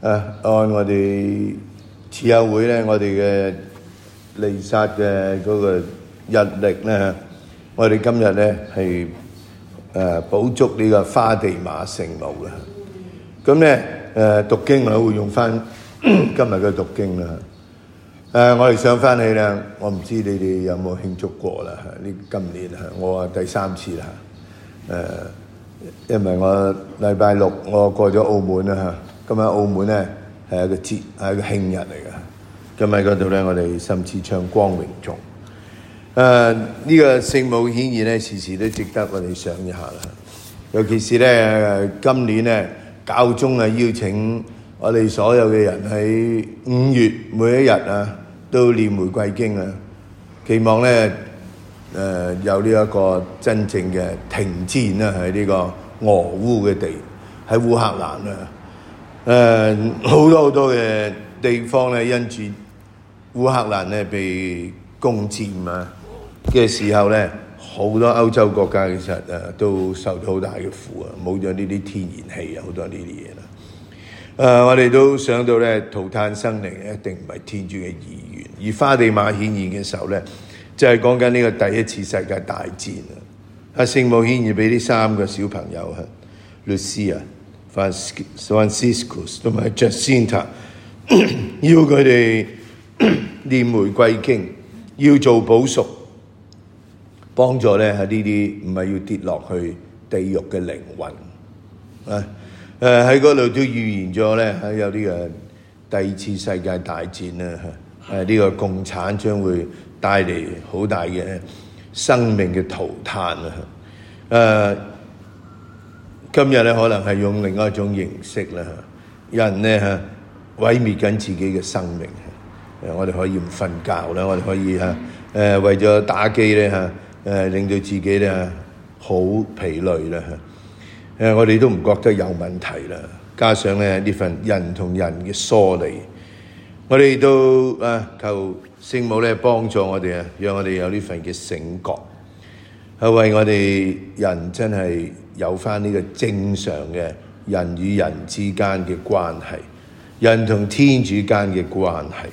按我哋慈幼會咧，我哋嘅彌撒嘅嗰個日曆咧，我哋今日咧係補足呢個花地瑪聖母嘅。咁咧讀經我會用翻今日嘅讀經啦。我哋想翻起咧，我唔知你哋有冇慶祝過啦？今年我第3次啦。因為我禮拜六我過咗澳門啦。今日澳門咧係一個節，係一個慶日嚟嘅。咁喺嗰度咧，我哋甚至唱光榮頌。呢個聖母顯現咧，時時都值得我哋想一下啦。尤其是咧今年咧，教宗邀請我哋所有嘅人喺5月每一日都念玫瑰經期望咧有呢一個真正嘅停戰啦，喺呢個俄烏嘅地，喺烏克蘭好多嘅地方咧，因住烏克蘭咧被攻佔嘅時候咧，好多歐洲國家其實都受到好大嘅苦冇咗呢啲天然氣好多呢啲嘢啦。我哋都想到咧，塗炭生靈一定唔係天主嘅意願，而花地瑪顯現嘅時候咧，就係講緊呢個第一次世界大戰聖母顯現俾呢3個小朋友Lucia、Franciscus 同埋 Jacinta， 要佢哋念玫瑰經，要做補贖，幫助咧呢啲唔係要跌落去地獄嘅靈魂喺嗰度都預言咗咧，有呢個第2次世界大戰呢個共產將會帶嚟好大嘅生命嘅塗炭今日咧可能係用另外一種形式啦，人咧毀滅緊自己嘅生命我哋可以唔瞓覺啦，我哋可以為咗打機咧令到自己咧好疲累啦我哋都唔覺得有問題啦，加上咧呢份人同人嘅疏離，我哋都求聖母咧幫助我哋讓我哋有呢份嘅醒覺，為我哋人真係有翻呢個正常嘅人與人之間嘅關係，人同天主間嘅關係。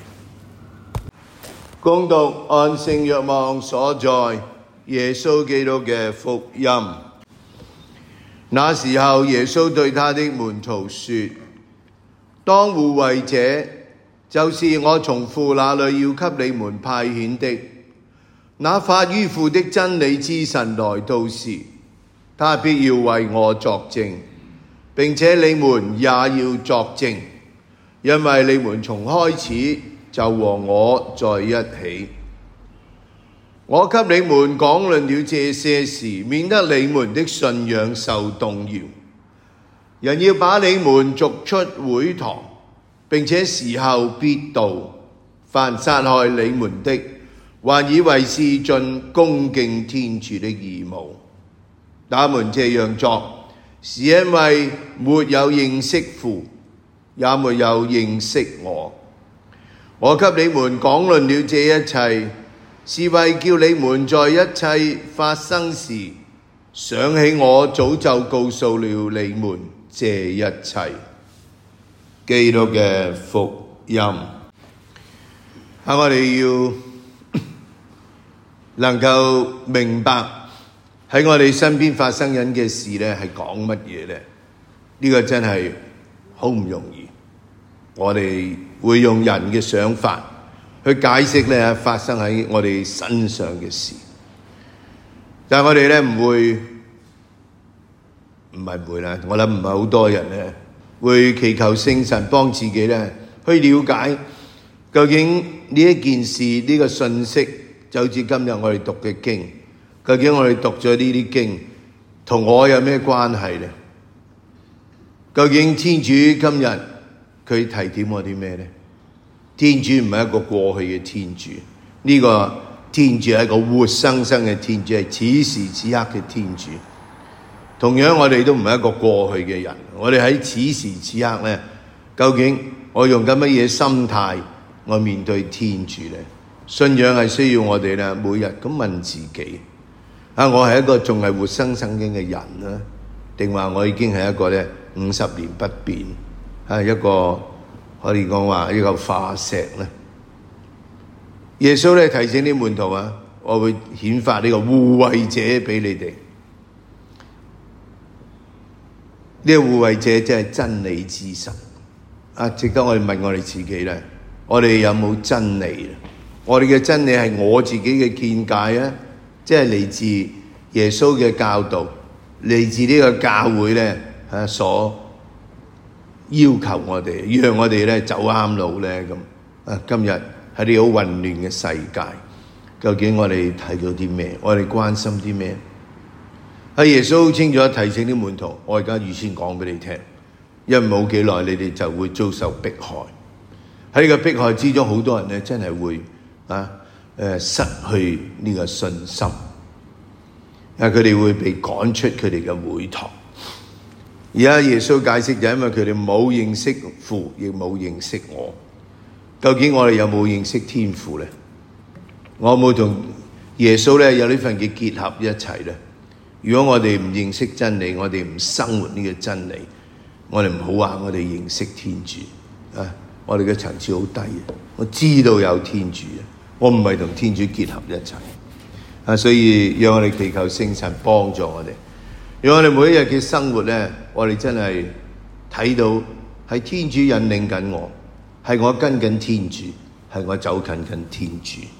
恭讀按聖若望所載耶穌基督嘅福音。那時候，耶穌對他的門徒說：當護衛者，就是我從父那裏要給你們派遣的。那發於父的真理之神來到時，他必要為我作證，並且你們也要作證，因為你們從開始就和我在一起。我給你們講論了這些事，免得你們的信仰受動搖。人要把你們逐出會堂，並且時候必到，凡殺害你們的，還以為是盡恭敬天主的義務。他們這樣做，是因為沒有認識父，也沒有認識我。我給你們講論了這一切，是為叫你們在一切發生時，想起我早就告訴了你們這一切。基督嘅福音。我哋要能夠明白喺我哋身邊發生緊嘅事咧，係講乜嘢咧？呢個真係好唔容易。我哋會用人嘅想法去解釋咧發生喺我哋身上嘅事，但係我哋咧唔會啦。我諗唔係好多人咧會祈求聖神幫自己咧去了解究竟呢一件事呢個信息，就好似今日我哋讀嘅經，究竟我哋讀咗呢啲經同我有咩關係咧？究竟天主今日佢提點我啲咩咧？天主唔係一個過去嘅天主，呢個天主係一個活生生嘅天主，係此時此刻嘅天主。同樣我哋都唔係一個過去嘅人，我哋喺此時此刻咧，究竟我用緊乜嘢心態我面對天主咧？信仰係需要我哋咧每日咁問自己，我係一個仲係活生生嘅人啦，定話我已經係一個咧50年不變，一個可以講話一個化石咧。耶穌咧提醒啲門徒啊，我會顯發呢個護衛者俾你哋。呢個護衛者即係真理之神啊！值得我哋問我哋自己咧，我哋有冇真理？我哋嘅真理係我自己嘅見解啊，即係嚟自耶穌嘅教導，嚟自呢個教會咧所要求我哋，讓我哋咧走啱路咧咁啊！今日喺呢個好混亂嘅世界，究竟我哋睇到啲咩？我哋關心啲咩？喺耶穌好清楚提醒啲門徒，我而家預先講俾你聽，因為冇幾耐你哋就會遭受迫害。喺呢個迫害之中，好多人咧真係會失去呢個信心，佢哋會被趕出佢哋嘅會堂。而家耶穌解釋就係因為佢哋冇認識父，亦冇認識我。究竟我哋有冇認識天父咧？我有冇同耶穌咧有呢份嘅結合一齊咧？如果我哋唔認識真理，我哋唔生活呢個真理，我哋唔好話我哋認識天主啊！我哋嘅層次好低嘅。我知道有天主，我唔係同天主結合一齊啊！所以讓我哋祈求聖神幫助我哋，讓我哋每一日嘅生活咧，我哋真係睇到係天主引領緊我，係我跟緊天主，係我走近天主。